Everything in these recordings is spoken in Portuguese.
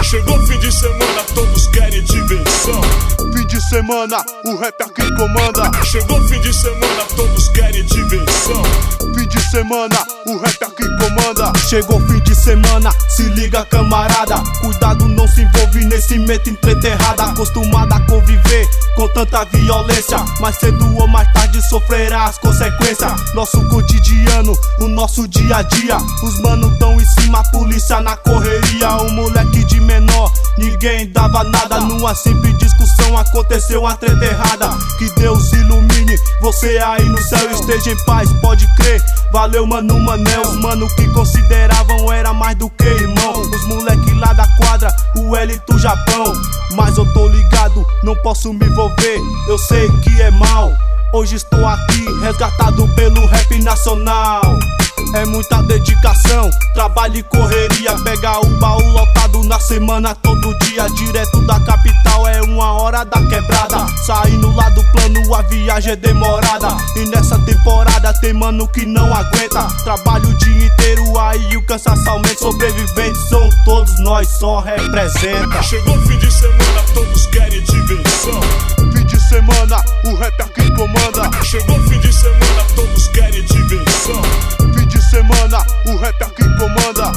Chegou fim de semana, todos querem diversão. Fim de semana, o rap aqui comanda. Chegou fim de semana, todos querem diversão. Fim de semana, o rap aqui comanda. Chegou fim de semana, se liga camarada. Cuidado, não se envolve nesse medo em treta errada. Acostumada a conviver com tanta violência, mais cedo ou mais tarde sofrerá as consequências. Nosso cotidiano, o nosso dia a dia. Os manos tão em cima, a polícia na correria. Um moleque de menor, ninguém dava nada. Numa simples discussão aconteceu uma treta errada. Que Deus ilumine você aí no céu, esteja em paz, pode crer. Valeu mano, manel, os mano que consideravam era mais do que irmão. Os moleque lá da quadra, o L do Japão. Mas eu tô ligado, não posso me envolver, eu sei que é mal. Hoje estou aqui, resgatado pelo rap nacional. É muita dedicação, trabalho e correria. Pega o baú lotado na semana, todo dia. Direto da capital, é 1h da quebrada. Saindo lá do plano, a viagem é demorada. E nessa temporada tem mano que não aguenta. Trabalho o dia inteiro, aí o cansaço aumenta. Sobreviventes são todos nós, só representa. Chegou fim de semana, todos querem diversão. Fim de semana, o rap aqui comanda. Chegou fim de semana, todos querem diversão. Fim de semana, o rap aqui comanda.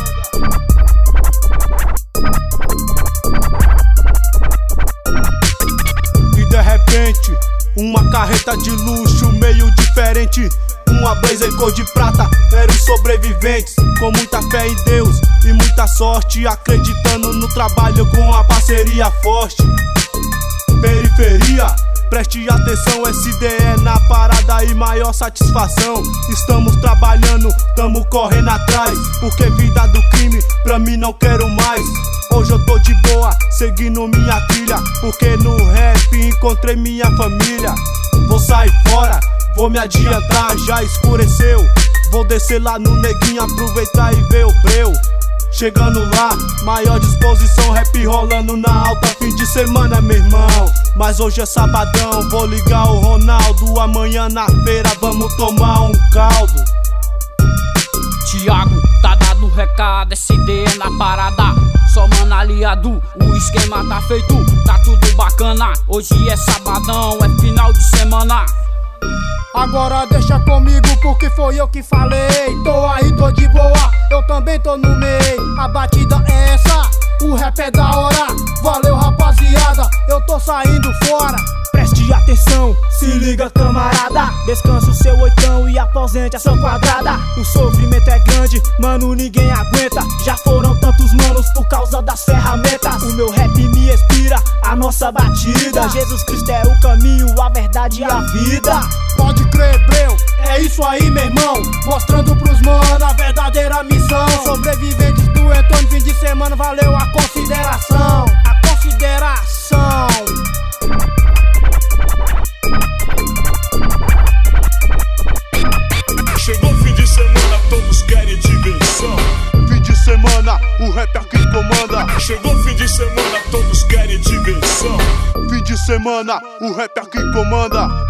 E de repente, uma carreta de luxo meio diferente. Uma Blazer cor de prata, eram sobreviventes com muita fé em Deus e muita sorte, acreditando no trabalho com a parceria forte. Periferia, preste atenção, SDE na parada e maior satisfação. Estamos trabalhando, tamo correndo atrás, porque vida do crime pra mim não quero mais. Hoje eu tô de boa, seguindo minha trilha, porque no rap encontrei minha família. Vou sair fora, vou me adiantar, já escureceu. Vou descer lá no neguinho, aproveitar e ver o breu. Chegando lá, maior disposição, rap rolando na alta. Fim de semana, meu irmão, mas hoje é sabadão. Vou ligar o Ronaldo, amanhã na feira vamos tomar um caldo. Thiago, tá dado o recado, SDE na parada. Só mano aliado, o esquema tá feito, tá tudo bacana. Hoje é sabadão, é final de semana. Agora deixa comigo porque foi eu que falei. Tô aí, tô de boa, eu também tô no meio. A batida é essa, o rap é da hora. Valeu rapaziada, eu tô saindo fora. Preste atenção, se liga camarada. Descansa o seu oitão e aposente a sua quadrada. O sofrimento é grande, mano, ninguém aguenta. Já foram tantos manos por causa das ferramentas. O meu rap me inspira, a nossa batida. Jesus Cristo é o caminho, a verdade e a vida. Pode crer, breu, é isso aí, meu irmão. Mostrando pros mano a verdadeira missão. Sobreviventes do entorno, fim de semana, valeu a consideração. A consideração. Chegou fim de semana, todos querem diversão. Fim de semana, o rap aqui comanda. Chegou fim de semana, todos querem diversão. Fim de semana, o rap aqui comanda.